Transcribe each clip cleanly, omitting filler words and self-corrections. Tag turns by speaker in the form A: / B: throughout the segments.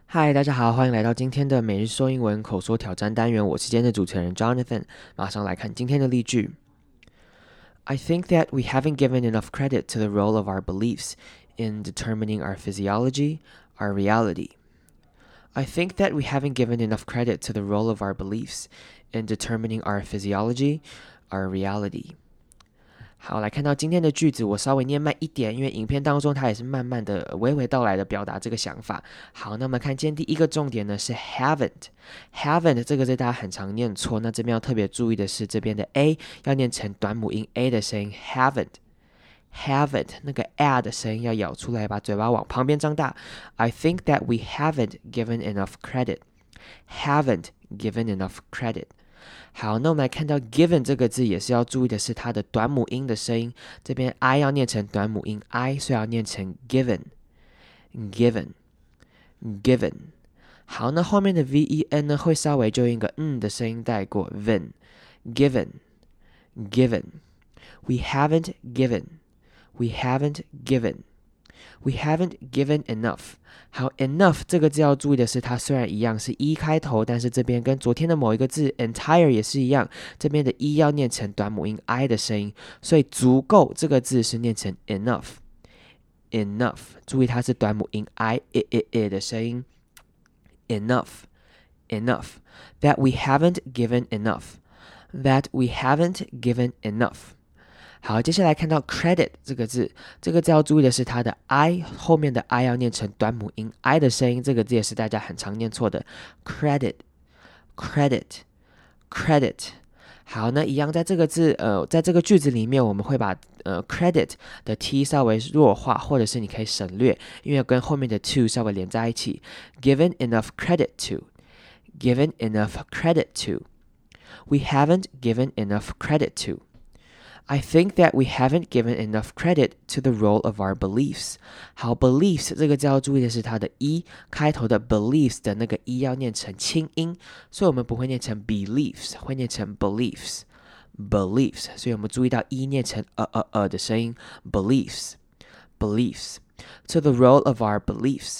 A: 嗨，大家好，欢迎来到今天的每日说英文口说挑战单元。我是今天的主持人 Jonathan。马上来看今天的例句。I think that we haven't given enough credit to the role of our beliefs in determining our physiology, our reality. I think that we haven't given enough credit to the role of our beliefs in determining our physiology, our reality. 好，来看到今天的句子，我稍微念慢一点，因为影片当中它也是慢慢的、娓娓道来的表达这个想法。好，那么看今天第一个重点呢是 haven't 这个字大家很常念错，那这边要特别注意的是这边的 a 要念成短母音 a 的声音 haven't 那个 a 的声音要咬出来，把嘴巴往旁边张大。I think that we haven't given enough credit. Haven't given enough credit. 好，那我们来看到 given 这个字也是要注意的是它的短母音的声音，这边 I 要念成短母音 I， 所以要念成 given。好，那后面的 ven 呢会稍微就用一个的声音带过 given。We haven't given enough。好 enough 这个字要注意的是，它虽然一样是 e 开头，但是这边跟昨天的某一个字 entire 也是一样，这边的 e 要念成短母音 I 的声音，所以足够这个字是念成 enough。注意它是短母音 I 的声音 enough。That we haven't given enough。好，接下来看到 credit 这个字，这个字要注意的是它的 I 后面的 I 要念成短母音 I 的声音，这个字也是大家很常念错的 credit。好，那一样在这个字在这个句子里面，我们会把credit 的 t 稍微弱化，或者是你可以省略，因为跟后面的 to 稍微连在一起。Given enough credit to. We haven't given enough credit to.I think that we haven't given enough credit to the role of our beliefs. 好 beliefs 这个字要注意的是它的 e 开头的 beliefs 的那个 e 要念成清音，所以我们不会念成 beliefs， 会念成 beliefs。所以我们注意到 e 念成的声音 beliefs。To the role of our beliefs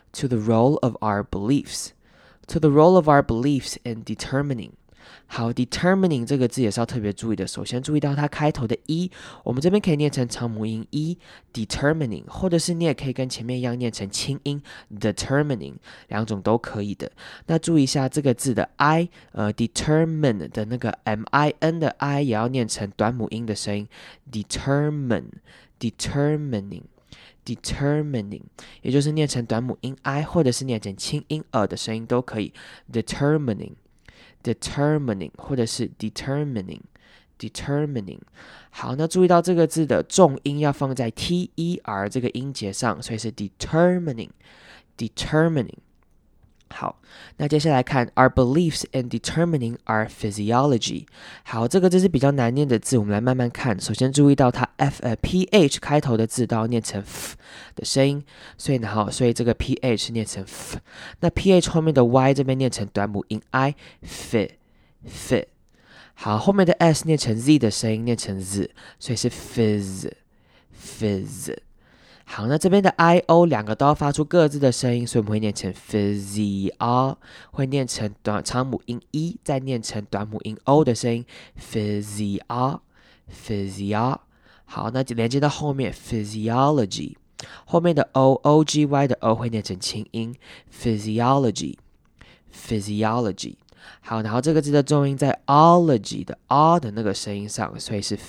A: in determining。好 determining 这个字也是要特别注意的，首先注意到它开头的 e， 我们这边可以念成长母音 e determining， 或者是你也可以跟前面一样念成清音 determining， 两种都可以的。那注意一下这个字的 I determine 的那个 min 的 I 也要念成短母音的声音 determining， 也就是念成短母音 I 或者是念成清音的声音都可以 determining 或者是 determining。好，那注意到这个字的重音要放在 ter 这个音节上，所以是 determining。好，那接下来看 our beliefs in determining our physiology。好，这个字是比较难念的字，我们来慢慢看。首先注意到它 ph 开头的字都要念成 f 的声音，所以这个 ph 念成 f。那 ph 后面的 y 这边念成短母音 i fit。好，后面的 s 念成 z 的声音，念成 z， 所以是 fizz。好，那这边的 i-o 两个都要发出各自的声音，所以我们会念成 physio， 会念成长母音 e， 再念成短母音 o 的声音 physio。好，那连接到后面 physiology， 后面的 o、o-g-y 的 o 会念成清音 physiology。好，然后这个字的重音在 ology 的 r 的那个声音上，所以是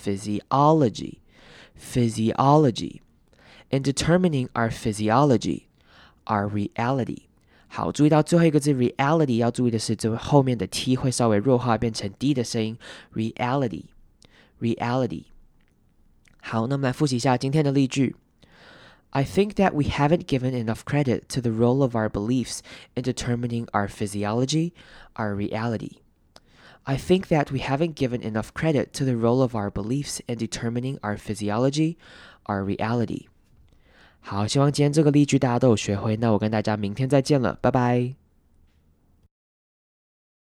A: physiology。In determining our physiology, our reality。 好，注意到最后一个字 reality， 要注意的是这后面的 t 会稍微弱化变成 d 的声音 reality。 好，那我们来复习一下今天的例句。I think that we haven't given enough credit to the role of our beliefs in determining our physiology, our reality. I think that we haven't given enough credit to the role of our beliefs in determining our physiology, our reality. 好，希望今天这个例句大家都有学会，那我跟大家明天再见了，拜拜。